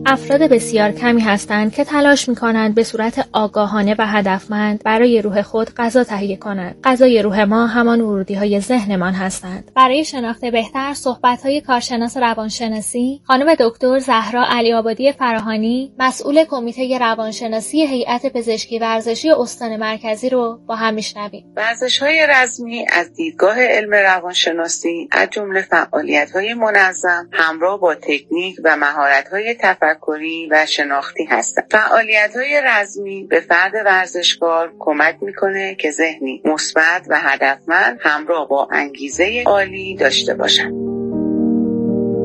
افراد بسیار کمی هستند که تلاش می‌کنند به صورت آگاهانه و هدفمند برای روح خود غذا تهیه کنند. غذای روح ما همان ورودی‌های ذهنمان هستند. برای شناخت بهتر صحبت‌های کارشناس روانشناسی خانم دکتر زهرا علی‌آبادی فراهانی، مسئول کمیته روانشناسی هیئت پزشکی ورزشی استان مرکزی رو با هم میشنویم. ورزش‌های رزمی از دیدگاه علم روانشناسی از جمله فعالیت‌های منظم همراه با تکنیک و مهارت‌های تفکری و شناختی هستند. فعالیت‌های رزمی به فرد ورزشکار کمک می‌کنه که ذهنی مثبت و هدفمند همراه با انگیزه عالی داشته باشد.